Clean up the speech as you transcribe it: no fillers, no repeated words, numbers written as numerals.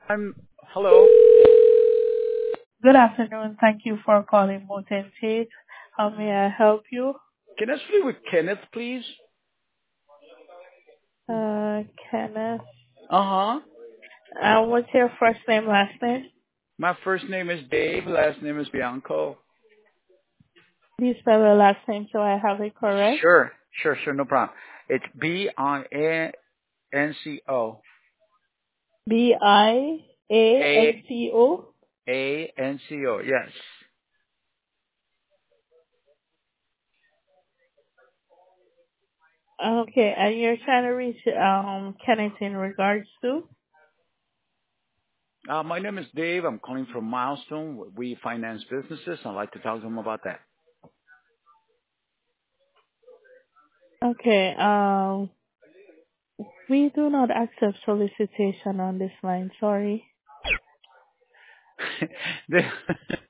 I'm hello. Good afternoon. Thank you for calling Mountain Tate. How may I help you? Can I speak with Kenneth, please? Kenneth. Uh-huh. What's your first name, last name? My first name is Dave, last name is Bianco. Please spell your last name so I have it correct. Sure, no problem. It's Bianco. A Bianco. Anco, yes. Okay, and you're trying to reach Kenneth in regards to? My name is Dave. I'm calling from Milestone. We finance businesses. I'd like to talk to him about that. Okay, we do not accept solicitation on this line. Sorry.